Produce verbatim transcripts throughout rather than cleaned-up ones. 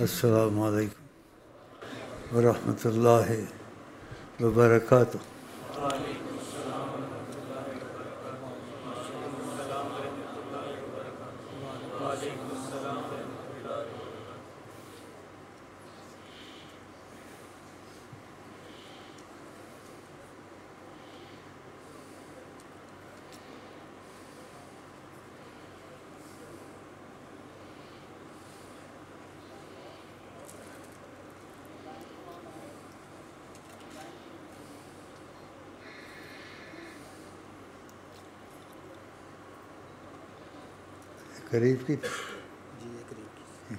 السلام علیکم ورحمۃ اللہ وبرکاتہ۔ قریب کی جی یہ قریب کی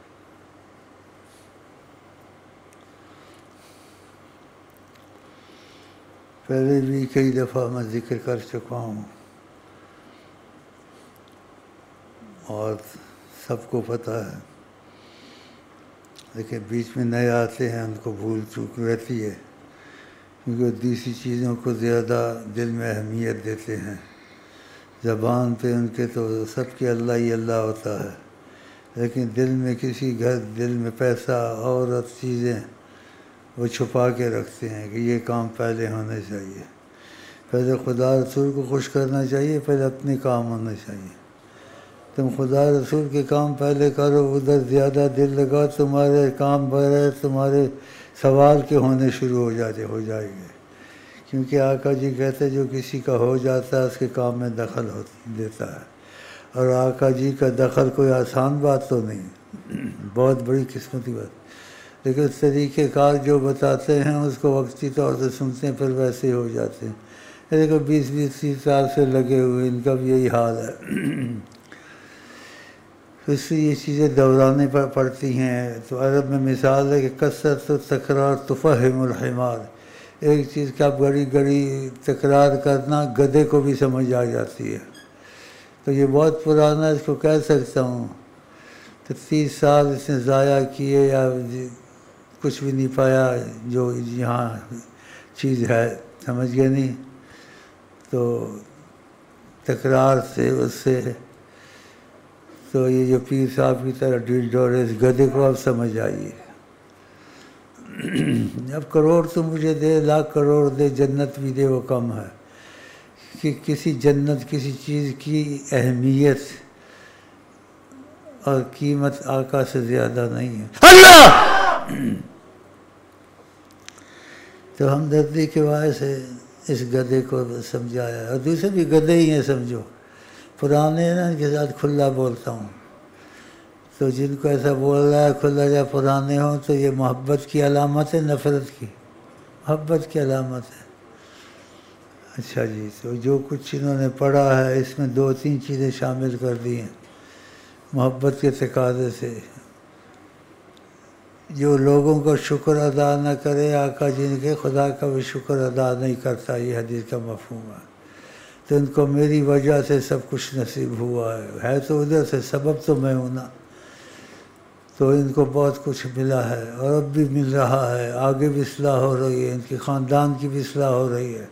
پہلے بھی کئی دفعہ میں ذکر کر چکا ہوں اور سب کو پتہ ہے، لیکن بیچ میں نئے آتے ہیں ان کو بھول چوک رہتی ہے، کیونکہ دوسری چیزوں کو زیادہ دل میں اہمیت دیتے ہیں۔ زبان پہ ان کے تو سب کے اللہ ہی اللہ ہوتا ہے، لیکن دل میں کسی گھر دل میں پیسہ عورت چیزیں وہ چھپا کے رکھتے ہیں کہ یہ کام پہلے ہونے چاہیے، پہلے خدا رسول کو خوش کرنا چاہیے، پہلے اپنے کام ہونے چاہیے۔ تم خدا رسول کے کام پہلے کرو، ادھر زیادہ دل لگاؤ، تمہارے کام بغیر تمہارے سوال کے ہونے شروع ہو جاتے ہو جائے گے، کیونکہ آقا جی کہتے جو کسی کا ہو جاتا ہے اس کے کام میں دخل ہو دیتا ہے، اور آقا جی کا دخل کوئی آسان بات تو نہیں، بہت بڑی قسمتی بات، لیکن اس طریقہ کار جو بتاتے ہیں اس کو وقتی طور سے سنتے ہیں پھر ویسے ہی ہو جاتے ہیں۔ دیکھو بیس بیس تیس سال سے لگے ہوئے ان کا بھی یہی حال ہے، اس سے یہ چیزیں دہرانے پر پڑتی ہیں۔ تو عرب میں مثال ہے کہ کثرت و تکرار تفہم الحمار، ایک چیز کا گڑی گڑی تکرار کرنا گدھے کو بھی سمجھ آ جاتی ہے۔ تو یہ بہت پرانا اس کو کہہ سکتا ہوں، تو تیس سال اس نے ضائع کیے یا کچھ بھی نہیں پایا جو یہاں چیز ہے، سمجھ گئے نہیں؟ تو تکرار سے اس سے تو یہ جو پیر صاحب کی طرح ڈیل ڈورے اس گدھے کو اب سمجھ آئیے۔ اب کروڑ تو مجھے دے، لاکھ کروڑ دے، جنت بھی دے، وہ کم ہے، کہ کسی جنت کسی چیز کی اہمیت اور قیمت آقا سے زیادہ نہیں ہے۔ اللہ تو ہمدردی کے باعث سے اس گدھے کو سمجھایا، اور دوسرے بھی گدھے ہی ہیں سمجھو، پرانے ہیں نا، ان کے ساتھ کھلا بولتا ہوں، تو جن کو ایسا بول رہا ہے کھلا جا پرانے ہوں تو یہ محبت کی علامت ہے، نفرت کی؟ محبت کی علامت ہے۔ اچھا جی، تو جو کچھ انہوں نے پڑھا ہے اس میں دو تین چیزیں شامل کر دی ہیں محبت کے تقاضے سے۔ جو لوگوں کو شکر ادا نہ کرے آقا جن کے، خدا کا بھی شکر ادا نہیں کرتا، یہ حدیث کا مفہوم ہے۔ تو ان کو میری وجہ سے سب کچھ نصیب ہوا ہے، ہے تو ادھر سے، سبب تو میں ہوں نا، تو ان کو بہت کچھ ملا ہے اور اب بھی مل رہا ہے، آگے بھی اصلاح ہو رہی ہے، ان کے خاندان کی بھی اصلاح ہو رہی ہے۔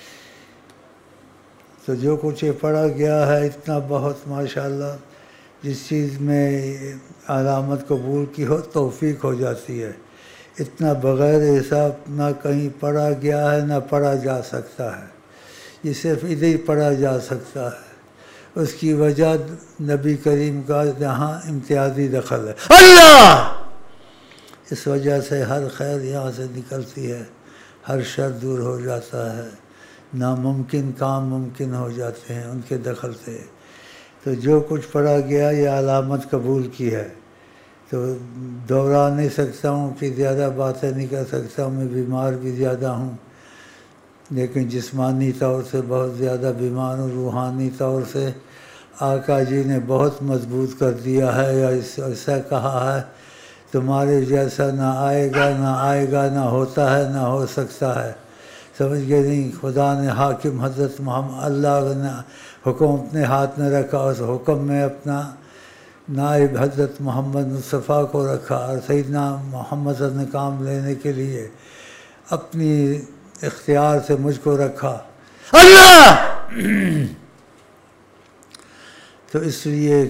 تو جو کچھ یہ پڑھا گیا ہے اتنا بہت ماشاءاللہ، جس چیز میں علامت قبول کی ہو توفیق ہو جاتی ہے، اتنا بغیر حساب نہ کہیں پڑھا گیا ہے نہ پڑھا جا سکتا ہے، یہ صرف ادھر ہی پڑھا جا سکتا ہے۔ اس کی وجہ نبی کریم کا یہاں امتیازی دخل ہے، اللہ اس وجہ سے ہر خیر یہاں سے نکلتی ہے، ہر شر دور ہو جاتا ہے، ناممکن کام ممکن ہو جاتے ہیں ان کے دخل سے۔ تو جو کچھ پڑھا گیا یہ علامت قبول کی ہے، تو دوہرا نہیں سکتا ہوں کہ زیادہ باتیں نہیں کر سکتا ہوں، میں بیمار بھی زیادہ ہوں، لیکن جسمانی طور سے بہت زیادہ بیمار ہوں، روحانی طور سے آقا جی نے بہت مضبوط کر دیا ہے، یا ایسا کہا ہے تمہارے جیسا نہ آئے گا نہ آئے گا نہ ہوتا ہے نہ ہو سکتا ہے، سمجھ گئے نہیں؟ خدا نے حاکم حضرت محمد، اللہ نے حکم اپنے ہاتھ میں رکھا، اس حکم میں اپنا نائب حضرت محمد مصطفیٰ کو رکھا، اور سیدنا محمد صلی اللہ علیہ وسلم نے کام لینے کے لیے اپنی اختیار سے مجھ کو رکھا، اللہ تو اس لیے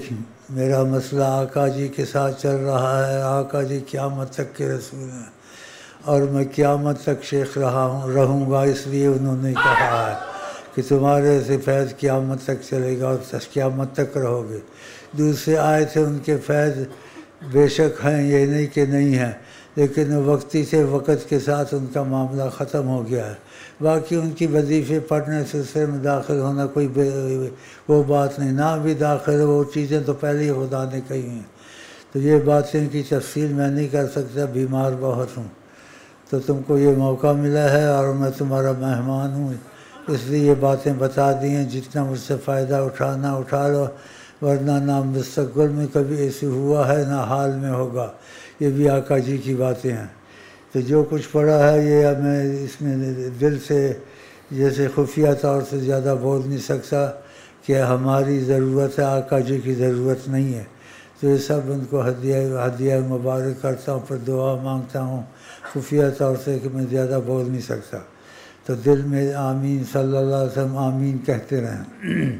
میرا مسئلہ آقا جی کے ساتھ چل رہا ہے، آقا جی قیامت تک کے رسول ہیں اور میں قیامت تک شیخ رہا ہوں رہوں گا، اس لیے انہوں نے کہا ہے کہ تمہارے سے فیض قیامت تک چلے گا اور قیامت تک رہو گے۔ دوسرے آئے تھے ان کے فیض بے شک ہیں، یہ نہیں کہ نہیں ہیں، لیکن وقتی سے وقت کے ساتھ ان کا معاملہ ختم ہو گیا ہے۔ باقی ان کی وظیفے پڑھنے سلسلے میں داخل ہونا کوئی وہ بات نہیں، نہ بھی داخل وہ چیزیں تو پہلے ہی خدا نے کہی ہیں، تو یہ باتیں کی تفصیل میں نہیں کر سکتا، بیمار بہت ہوں، تو تم کو یہ موقع ملا ہے اور میں تمہارا مہمان ہوں، اس لیے یہ باتیں بتا دی ہیں، جتنا مجھ سے فائدہ اٹھانا اٹھا لو، ورنہ نہ مستقبل میں کبھی ایسے ہوا ہے نہ حال میں ہوگا۔ یہ بھی آقا جی کی باتیں ہیں، تو جو کچھ پڑھا ہے یہ اب میں اس میں دل سے جیسے خفیہ طور سے زیادہ بول نہیں سکتا کہ ہماری ضرورت ہے، آقا جی کی ضرورت نہیں ہے، تو یہ سب ان کو ہدیہ ہدیہ مبارک کرتا ہوں، پھر دعا مانگتا ہوں خفیہ طور سے کہ میں زیادہ بول نہیں سکتا، تو دل میں آمین صلی اللہ علیہ وسلم آمین کہتے رہیں۔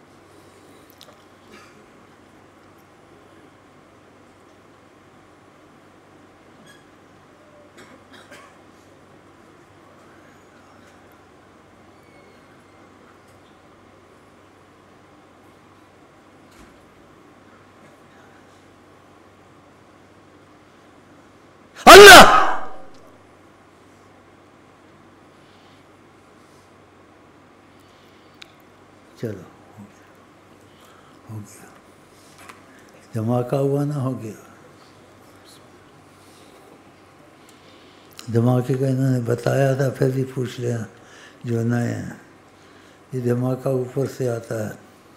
اللہ چلو ہو گیا، دھماکہ ہوا نہ ہو گیا، دھماکے کا انہوں نے بتایا تھا، پھر بھی پوچھ لیا جو نئے ہیں، یہ دھماکہ اوپر سے آتا ہے۔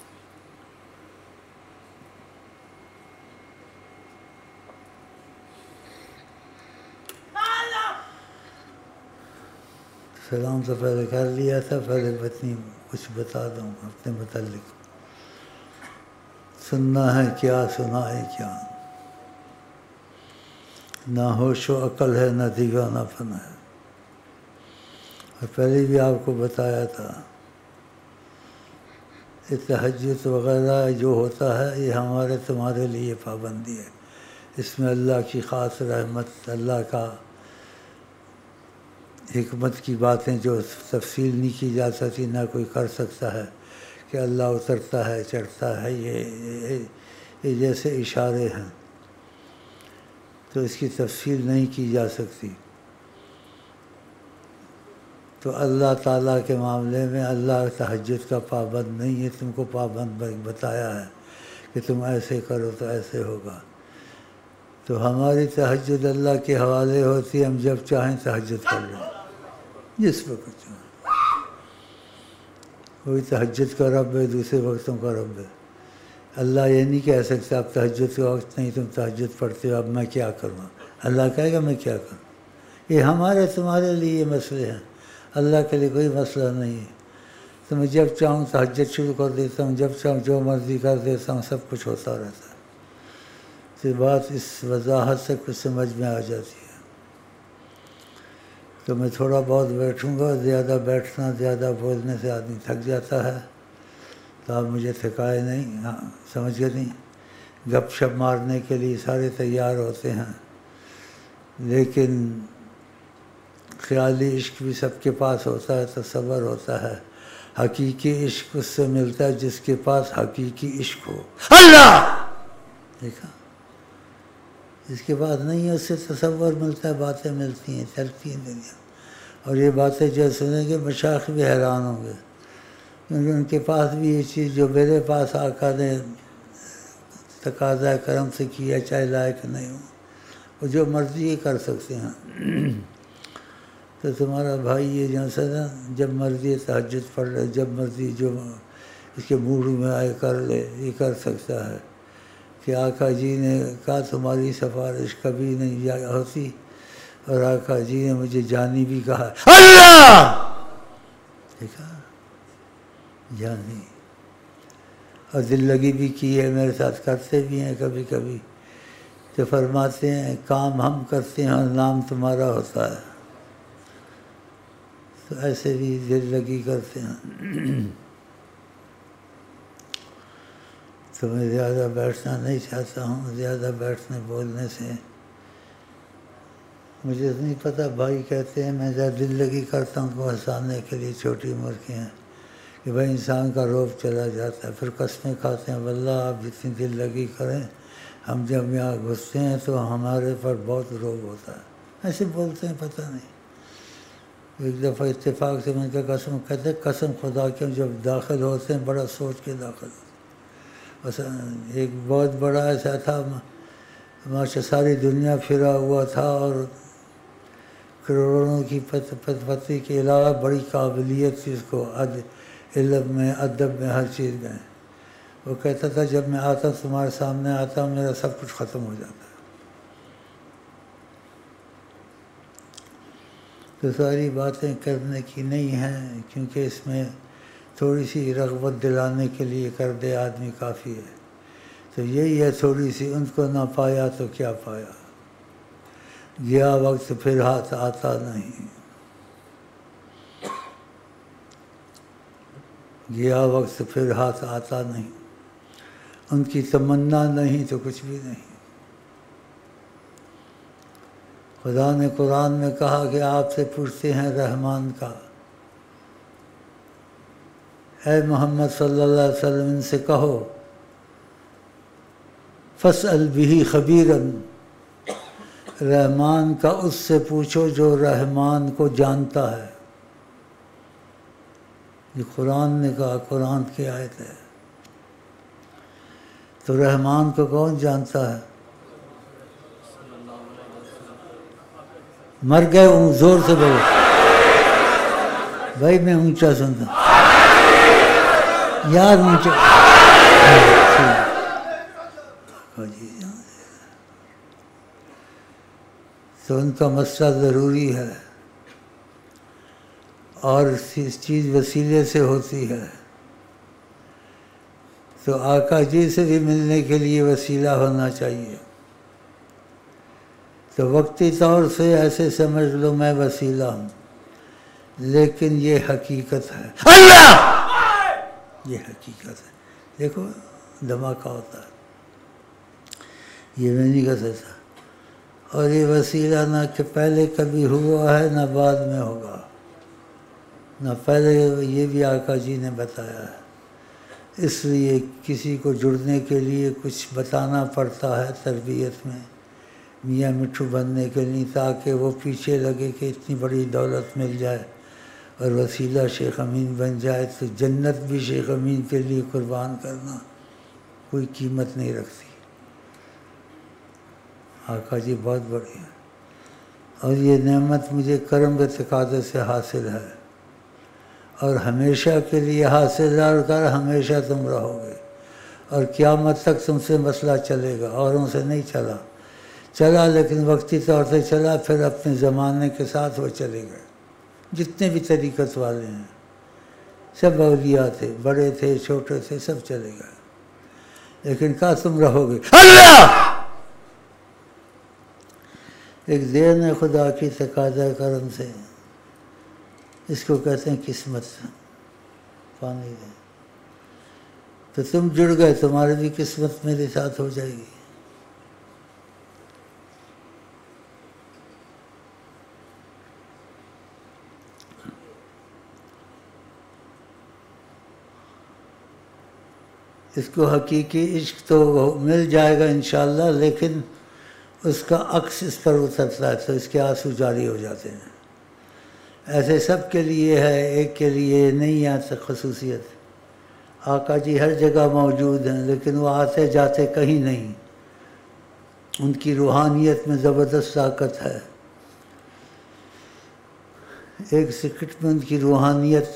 سلام تو پہلے کر لیا تھا، پہلے بتنی کچھ بتا دوں اپنے متعلق، سننا ہے کیا سنائے کیا، نہ ہوش و عقل ہے نہ دیوانہ پن ہے، اور پہلے بھی آپ کو بتایا تھا یہ تہجد وغیرہ جو ہوتا ہے یہ ہمارے تمہارے لیے پابندی ہے، اس میں اللہ کی خاص رحمت، اللہ کا حکمت کی باتیں جو تفصیل نہیں کی جا سکتی، نہ کوئی کر سکتا ہے کہ اللہ اترتا ہے چڑھتا ہے، یہ یہ جیسے اشارے ہیں، تو اس کی تفصیل نہیں کی جا سکتی۔ تو اللہ تعالیٰ کے معاملے میں اللہ تہجد کا پابند نہیں ہے، تم کو پابند بتایا ہے کہ تم ایسے کرو تو ایسے ہوگا، تو ہماری تہجد اللہ کے حوالے ہوتی ہے، ہم جب چاہیں تہجد کر لیں، جس وقت چاہیں، کوئی تہجد کا رب ہے دوسرے وقتوں کا رب ہے، اللہ یہ نہیں کہہ سکتا اب تہجد کا وقت نہیں تم تہجد پڑھتے ہو اب میں کیا کروں، اللہ کہے گا میں کیا کروں، یہ ہمارے تمہارے لیے یہ مسئلے ہیں، اللہ کے لیے کوئی مسئلہ نہیں ہے، تو میں جب چاہوں تہجد شروع کر دیتا ہوں، جب چاہوں جو مرضی کر دیتا ہوں، سب کچھ ہوتا رہتا ہے، تو بات اس وضاحت سے کچھ سمجھ میں آ جاتی ہے۔ تو میں تھوڑا بہت بیٹھوں گا، زیادہ بیٹھنا زیادہ بولنے سے آدمی تھک جاتا ہے، تو آپ مجھے تھکائے نہیں، ہاں سمجھ گئے نہیں، گپ شپ مارنے کے لیے سارے تیار ہوتے ہیں، لیکن خیالی عشق بھی سب کے پاس ہوتا ہے، تصور ہوتا ہے، حقیقی عشق اس سے ملتا ہے جس کے پاس حقیقی عشق ہو، اللہ دیکھا، جس کے پاس نہیں ہے اس سے تصور ملتا ہے، باتیں ملتی ہیں، چلتی ہیں دنیا، اور یہ باتیں جو سنیں گے مشائخ بھی حیران ہوں گے، کیونکہ ان کے پاس بھی یہ چیز جو میرے پاس آقا نے تقاضا کرم سے کیا، چاہے لائق نہیں ہو، وہ جو مرضی کر سکتے ہیں، تو تمہارا بھائی یہ جہاں سے نا جب مرضی تہجد پڑھ لے، جب مرضی جو اس کے موڈ میں آئے کر لے، یہ کر سکتا ہے کہ آقا جی نے کہا تمہاری سفارش کبھی نہیں ہوتی، اور آقا جی نے مجھے جانی بھی کہا، اللہ دیکھا جانی، اور دل لگی بھی کی ہے، میرے ساتھ کرتے بھی ہیں کبھی کبھی، تو فرماتے ہیں کام ہم کرتے ہیں اور نام تمہارا ہوتا ہے، تو ایسے بھی دل لگی کرتے ہیں، تو میں زیادہ بیٹھنا نہیں چاہتا ہوں. زیادہ بیٹھنے بولنے سے مجھے نہیں پتہ. بھائی کہتے ہیں میں زیادہ دل لگی کرتا ہوں تو ہنسانے کے لیے چھوٹی عمر کے ہیں کہ بھائی انسان کا روب چلا جاتا ہے. پھر قسمیں کھاتے ہیں واللہ آپ جتنی دل لگی کریں ہم جب یہاں گھستے ہیں تو ہمارے پر بہت روب ہوتا ہے. ایسے بولتے ہیں پتہ نہیں. ایک دفعہ اتفاق سے میں نے قسم کہتے قسم خدا کے جب داخل ہوتے ہیں بڑا سوچ کے داخل ہوتے ہیں. بس ایک بہت بڑا ایسا تھا ماشاء ساری دنیا پھرا ہوا تھا اور کروڑوں کی پت پت پتی کے علاوہ بڑی قابلیت تھی اس کو علم میں ادب میں ہر چیز میں. وہ کہتا تھا جب میں آتا ہوں تمہارے سامنے آتا ہوں میرا سب کچھ ختم ہو جاتا ہے. تو ساری باتیں کرنے کی نہیں ہیں کیونکہ اس میں تھوڑی سی رغبت دلانے کے لیے کر دے آدمی کافی ہے. تو یہی ہے تھوڑی سی ان کو نہ پایا تو کیا پایا. گیا وقت پھر ہاتھ آتا نہیں. گیا وقت پھر ہاتھ آتا نہیں. ان کی تمنا نہیں تو کچھ بھی نہیں. خدا نے قرآن میں کہا کہ آپ سے پوچھتے ہیں رحمان کا. اے محمد صلی اللہ علیہ وسلم ان سے کہو فاسأل بہ خبیرا. رحمان کا اس سے پوچھو جو رحمان کو جانتا ہے. یہ قرآن نے کہا, قرآن کی آیت ہے. تو رحمان کو کون جانتا ہے؟ مر گئے ہوں زور سے بولو بھائی میں اونچا سنتا یار اونچا. تو ان کا مسئلہ ضروری ہے اور اس چیز وسیلے سے ہوتی ہے. تو آقا جی سے بھی ملنے کے لیے وسیلہ ہونا چاہیے. تو وقتی طور سے ایسے سمجھ لو میں وسیلہ ہوں لیکن یہ حقیقت ہے. اللہ یہ حقیقت ہے. دیکھو دھماکہ ہوتا ہے. یہ میں نہیں کہہ سکتا. اور یہ وسیلہ نہ کہ پہلے کبھی ہوا ہے نہ بعد میں ہوگا. نہ پہلے یہ بھی آقا جی نے بتایا ہے. اس لیے کسی کو جڑنے کے لیے کچھ بتانا پڑتا ہے تربیت میں میاں مٹھو بننے کے لیے تاکہ وہ پیچھے لگے کہ اتنی بڑی دولت مل جائے اور وسیلہ شیخ امین بن جائے تو جنت بھی شیخ امین کے لیے قربان کرنا کوئی قیمت نہیں رکھتی. آقا جی بہت بڑی ہے اور یہ نعمت مجھے کرم کے تقاضے سے حاصل ہے اور ہمیشہ کے لیے حاصل ہے. اور کر ہمیشہ تم رہو گے اور قیامت تک تم سے مسئلہ چلے گا. اوروں سے نہیں چلا چلا لیکن وقتی طور سے چلا. پھر اپنے زمانے کے ساتھ وہ چلے گئے. جتنے بھی طریقت والے ہیں سب اولیاء تھے, بڑے تھے چھوٹے تھے, سب چلے گئے. لیکن کہا تم رہو گے. اللہ ایک دین ہے خدا کی تقاضا کرم سے. اس کو کہتے ہیں قسمت. پانی دے تو تم جڑ گئے, تمہاری بھی قسمت میرے ساتھ ہو جائے گی. اس کو حقیقی عشق تو مل جائے گا انشاءاللہ لیکن اس کا عکس اس پر اترتا ہے تو اس کے آنسو جاری ہو جاتے ہیں. ایسے سب کے لیے ہے, ایک کے لیے نہیں ہے خصوصیت. آقا جی ہر جگہ موجود ہیں لیکن وہ آتے جاتے کہیں نہیں. ان کی روحانیت میں زبردست طاقت ہے. ایک سیکنڈ میں ان کی روحانیت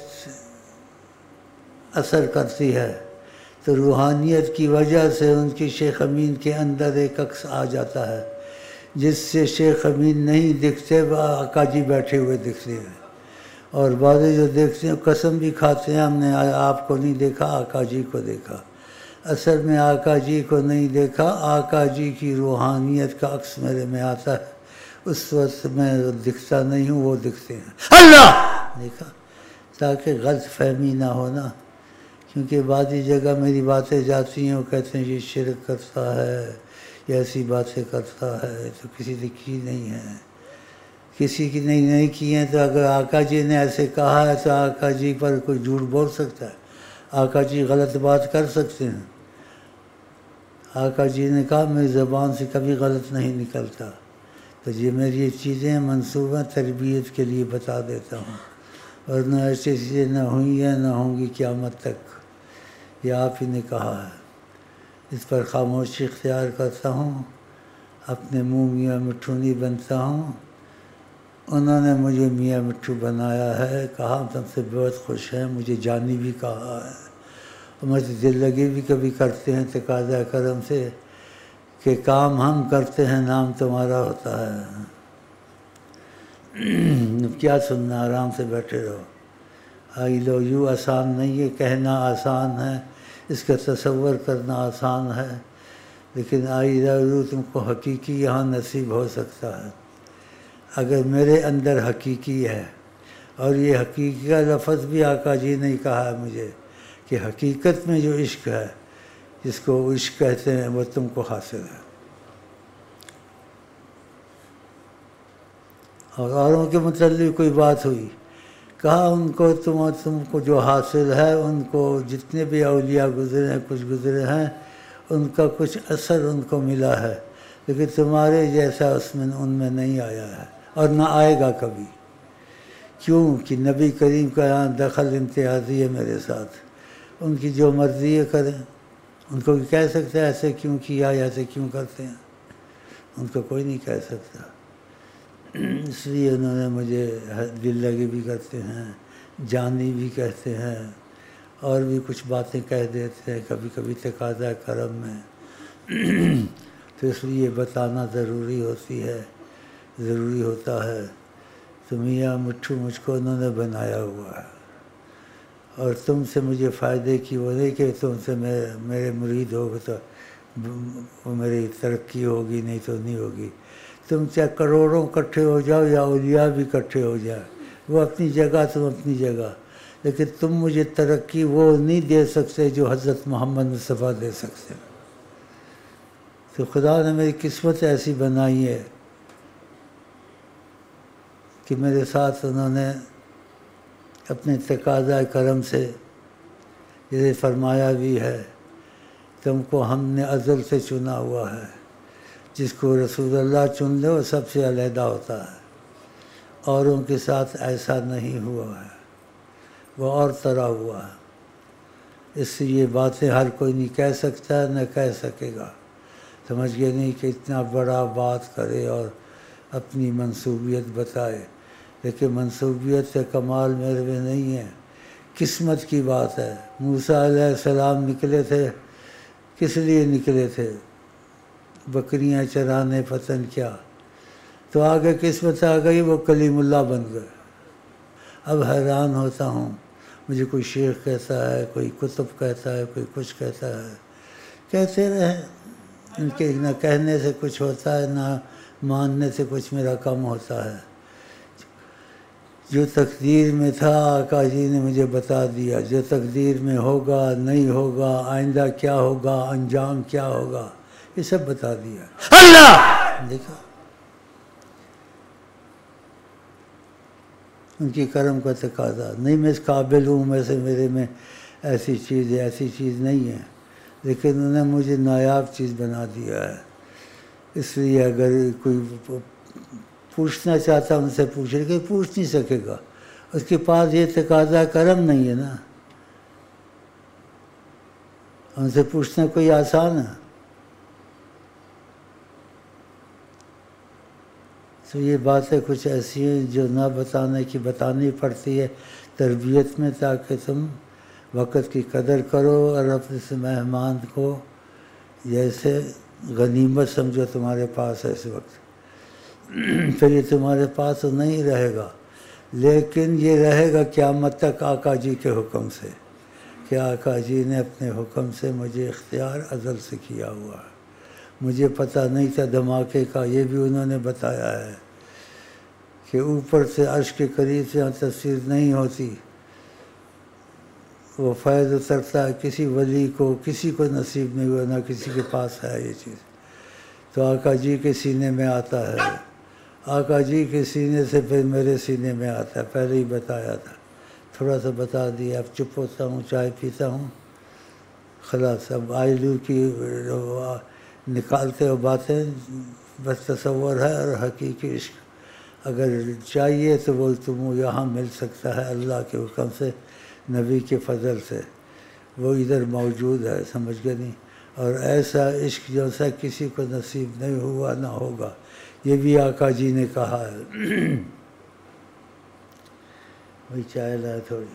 اثر کرتی ہے تو روحانیت کی وجہ سے ان کی شیخ امین کے اندر ایک عکس آ جاتا ہے جس سے شیخ امین نہیں دکھتے وہ آقا جی بیٹھے ہوئے دکھتے ہیں. اور بعض جو دیکھتے ہیں قسم بھی کھاتے ہیں ہم نے آپ کو نہیں دیکھا آقا جی کو دیکھا. اصل میں آقا جی کو نہیں دیکھا, آقا جی کی روحانیت کا عکس میرے میں آتا ہے. اس وقت میں دکھتا نہیں ہوں, وہ دکھتے ہیں. اللہ دیکھا تاکہ غلط فہمی نہ ہونا کیونکہ بعضی جگہ میری باتیں جاتی ہیں، وہ کہتے ہیں یہ شرک کرتا ہے، یہ ایسی باتیں کرتا ہے، تو کسی نے کی نہیں ہے، کسی کی نہیں نہیں کی ہیں۔ تو اگر آقا جی نے ایسے کہا ہے تو آقا جی پر کوئی جھوٹ بول سکتا ہے؟ آقا جی غلط بات کر سکتے ہیں؟ آقا جی نے کہا میری زبان سے کبھی غلط نہیں نکلتا۔ تو یہ میری یہ چیزیں منصوبہ تربیت کے لیے بتا دیتا ہوں، ورنہ ایسی چیزیں نہ ہوئی ہیں نہ ہوں گی قیامت تک، یہ آپ ہی نے کہا ہے۔ اس پر خاموشی اختیار کرتا ہوں، اپنے منہ میاں مٹھو نہیں بنتا ہوں۔ انہوں نے مجھے میاں مٹھو بنایا ہے، کہا ہم تم سے بہت خوش ہیں، مجھے جانی بھی کہا ہے، اور مجھے دل لگی بھی کبھی کرتے ہیں تقاضا کرم سے کہ کام ہم کرتے ہیں نام تمہارا ہوتا ہے۔ کیا سننا، آرام سے بیٹھے رہو۔ آئی لو یو آسان نہیں ہے، کہنا آسان ہے، اس کا تصور کرنا آسان ہے، لیکن آئی لو یو تم کو حقیقی یہاں نصیب ہو سکتا ہے اگر میرے اندر حقیقی ہے۔ اور یہ حقیقی کا لفظ بھی آقا جی نے کہا ہے مجھے کہ حقیقت میں جو عشق ہے، جس کو عشق کہتے ہیں، وہ تم کو حاصل ہے۔ اور اوروں کے متعلق کوئی بات ہوئی، کہا ان کو تم تم کو جو حاصل ہے، ان کو جتنے بھی اولیاء گزرے ہیں، کچھ گزرے ہیں، ان کا کچھ اثر ان کو ملا ہے، لیکن تمہارے جیسا اس میں ان میں نہیں آیا ہے اور نہ آئے گا کبھی۔ کیوں کہ نبی کریم کا یہاں دخل امتیازی ہے میرے ساتھ، ان کی جو مرضی ہے کریں، ان کو کہہ سکتے ہیں ایسے کیوں کیا، ایسے کیوں کرتے ہیں، ان کو کوئی نہیں کہہ سکتا۔ اس لیے انہوں نے مجھے دل لگی بھی کرتے ہیں، جانی بھی کہتے ہیں، اور بھی کچھ باتیں کہہ دیتے ہیں کبھی کبھی تقاضا کرم میں۔ تو اس لیے بتانا ضروری ہوتی ہے، ضروری ہوتا ہے۔ تو میاں مٹھو مجھ کو انہوں نے بنایا ہوا ہے، اور تم سے مجھے فائدے کی وہ نہیں کہ تم سے میرے میرے مرید ہوگا تو وہ میری ترقی ہوگی، نہیں تو نہیں ہوگی۔ تم چاہے کروڑوں اکٹھے ہو جاؤ یا اولیاء بھی اکٹھے ہو جائے، وہ اپنی جگہ، تم اپنی جگہ، لیکن تم مجھے ترقی وہ نہیں دے سکتے جو حضرت محمد مصطفیٰ دے سکتے۔ تو خدا نے میری قسمت ایسی بنائی ہے کہ میرے ساتھ انہوں نے اپنے تقاضا کرم سے یہ فرمایا بھی ہے، تم کو ہم نے ازل سے چنا ہوا ہے، جس کو رسول اللہ چن لے وہ سب سے علیحدہ ہوتا ہے، اوروں کے ساتھ ایسا نہیں ہوا ہے، وہ اور طرح ہوا ہے۔ اس سے یہ باتیں ہر کوئی نہیں کہہ سکتا، نہ کہہ سکے گا۔ سمجھ گئے نہیں کہ اتنا بڑا بات کرے اور اپنی منصوبیت بتائے، لیکن منصوبیت کا کمال میرے میں نہیں ہے، قسمت کی بات ہے۔ موسیٰ علیہ السلام نکلے تھے، کس لیے نکلے تھے؟ بکریاں چرانے، پتن کیا، تو آگے قسمت آ گئی، وہ کلیم اللہ بن گئے۔ اب حیران ہوتا ہوں، مجھے کوئی شیخ کہتا ہے، کوئی کتب کہتا ہے، کوئی کچھ کہتا ہے، کہتے رہیں، ان کے نہ کہنے سے کچھ ہوتا ہے، نہ ماننے سے کچھ میرا کم ہوتا ہے۔ جو تقدیر میں تھا آقا جی نے مجھے بتا دیا، جو تقدیر میں ہوگا نہیں ہوگا، آئندہ کیا ہوگا، انجام کیا ہوگا، یہ سب بتا دیا اللہ۔ دیکھا ان کی کرم کا تقاضا نہیں، میں اس قابل ہوں، میں سے میرے میں ایسی چیز ہے، ایسی چیز نہیں ہے، لیکن انہوں نے مجھے نایاب چیز بنا دیا ہے۔ اس لیے اگر کوئی پوچھنا چاہتا ان سے پوچھے کہ پوچھ نہیں سکے گا، اس کے پاس یہ تقاضا کرم نہیں ہے نا، ان سے پوچھنا کوئی آسان ہے؟ تو یہ باتیں کچھ ایسی ہیں جو نہ بتانے کی بتانی پڑتی ہے تربیت میں، تاکہ تم وقت کی قدر کرو اور اپنے سے مہمان کو جیسے غنیمت سمجھو تمہارے پاس ہے اس وقت۔ پھر یہ تمہارے پاس تو نہیں رہے گا، لیکن یہ رہے گا قیامت تک آقا جی کے حکم سے، کہ آقا جی نے اپنے حکم سے مجھے اختیار ازل سے کیا ہوا ہے۔ مجھے پتہ نہیں تھا دھماکے کا، یہ بھی انہوں نے بتایا ہے کہ اوپر سے عرش کے قریب سے یہاں تصویر نہیں ہوتی، وہ فیض اترتا ہے کسی ولی کو کسی کو نصیب نہیں ہوا، نہ کسی کے پاس ہے یہ چیز، تو آقا جی کے سینے میں آتا ہے، آقا جی کے سینے سے پھر میرے سینے میں آتا ہے۔ پہلے ہی بتایا تھا، تھوڑا سا بتا دیا، اب چپ ہوتا ہوں، چائے پیتا ہوں، خلاص اب آئلو کی نکالتے ہو باتیں، بس تصور ہے اور حقیقی عشق اگر چاہیے تو وہ تم یہاں مل سکتا ہے اللہ کے حکم سے، نبی کے فضل سے، وہ ادھر موجود ہے، سمجھ گئے نہیں؟ اور ایسا عشق جو سا کسی کو نصیب نہیں ہوا نہ ہوگا، یہ بھی آقا جی نے کہا ہے۔ وہی چائے لائے تھوڑی،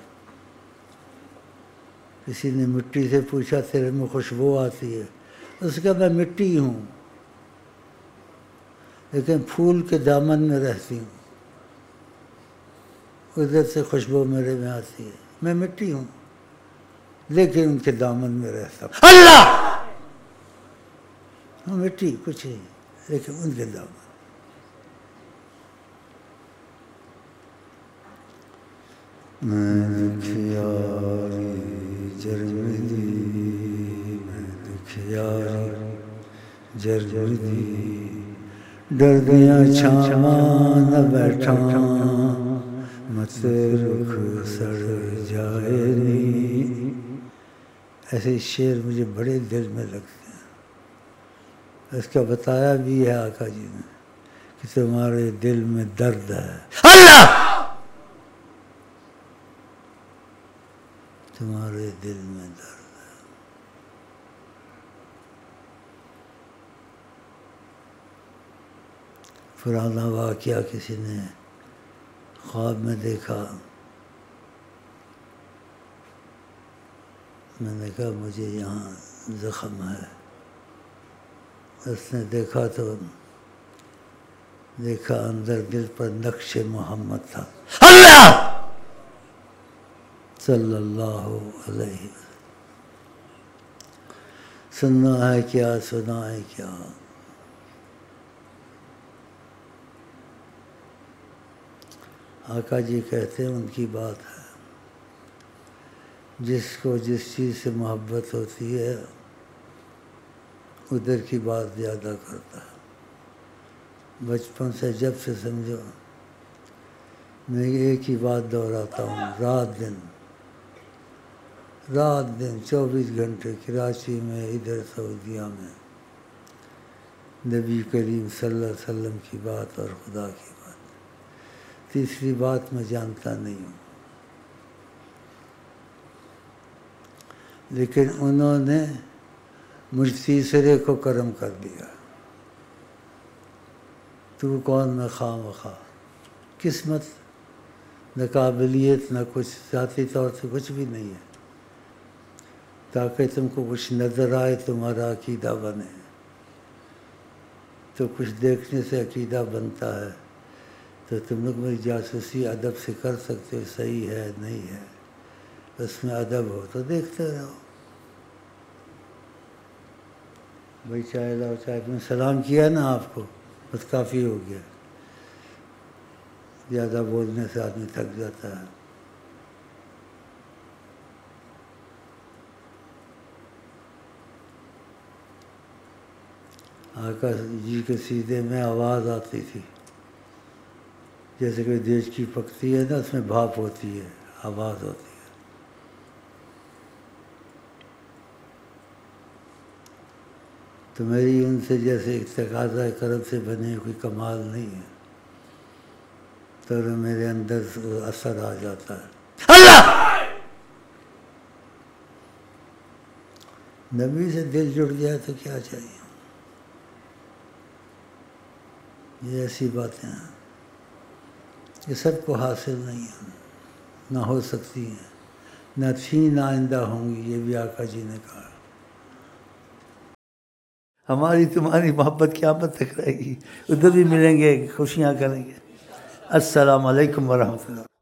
کسی نے مٹی سے پوچھا تیرے میں خوشبو آتی ہے، اس کا میں مٹی ہوں لیکن پھول کے دامن میں رہتی ہوں، ادھر سے خوشبو میرے میں آتی ہے، میں مٹی ہوں لیکن ان کے دامن میں رہتا ہوں۔ اللہ ہاں مٹی کچھ نہیں لیکن ان کے دامن۔ میں دکھیاری جرمدی، میں دکھیاری جرمدی، ڈر دیا چھاواں نہ بیٹھا، مت رخ سڑ جائے نی۔ ایسے شعر مجھے بڑے دل میں لگتے ہیں، اس کا بتایا بھی ہے آقا جی نے کہ تمہارے دل میں درد ہے، اللہ تمہارے دل میں درد ہے۔ پرانا واقعہ کسی نے خواب میں دیکھا، میں نے کہا مجھے یہاں زخم ہے، اس نے دیکھا تو دیکھا اندر دل پر نقش محمد تھا، اللہ صلی اللہ علیہ وسلم۔ سننا ہے کیا سنا ہے کیا، آقا جی کہتے ہیں ان کی بات ہے، جس کو جس چیز سے محبت ہوتی ہے ادھر کی بات زیادہ کرتا ہے۔ بچپن سے جب سے سمجھو میں ایک ہی بات دہراتا ہوں، رات دن رات دن چوبیس گھنٹے کراچی میں، ادھر سعودیہ میں، نبی کریم صلی اللہ علیہ وسلم کی بات اور خدا کی بات، تیسری بات میں جانتا نہیں ہوں۔ لیکن انہوں نے مجھ تیسرے کو کرم کر دیا، تو کون میں خواہ مخواہ، قسمت، نہ قابلیت نہ کچھ، ذاتی طور سے کچھ بھی نہیں ہے، تاکہ تم کو کچھ نظر آئے تمہارا عقیدہ بنے، تو کچھ دیکھنے سے عقیدہ بنتا ہے، تو تم لوگ میری جاسوسی ادب سے کر سکتے ہو، صحیح ہے نہیں ہے، اس میں ادب ہو تو دیکھتے رہو۔ بھائی چائے لاؤ، چائے میں سلام کیا نا آپ کو، بس کافی ہو گیا، زیادہ بولنے سے آدمی تھک جاتا ہے۔ آقا جی کے سیدھے میں آواز آتی تھی، جیسے کہ دیش کی پکتی ہے نا، اس میں بھاپ ہوتی ہے، آواز ہوتی ہے۔ تو میری ان سے جیسے ایک تقاضۂ کرم سے بنے کوئی کمال نہیں ہے، تو میرے اندر اثر آ جاتا ہے، اللہ نبی سے دل جڑ جائے تو کیا چاہیے۔ یہ ایسی باتیں ہیں، یہ سب کو حاصل نہیں ہیں، نہ ہو سکتی ہیں، نہ تھیں نہ آئندہ ہوں گی، یہ بھی آقا جی نے کہا۔ ہماری تمہاری محبت قیامت تک رہے گی، ادھر بھی ملیں گے، خوشیاں کریں گے۔ السلام علیکم ورحمۃ اللہ۔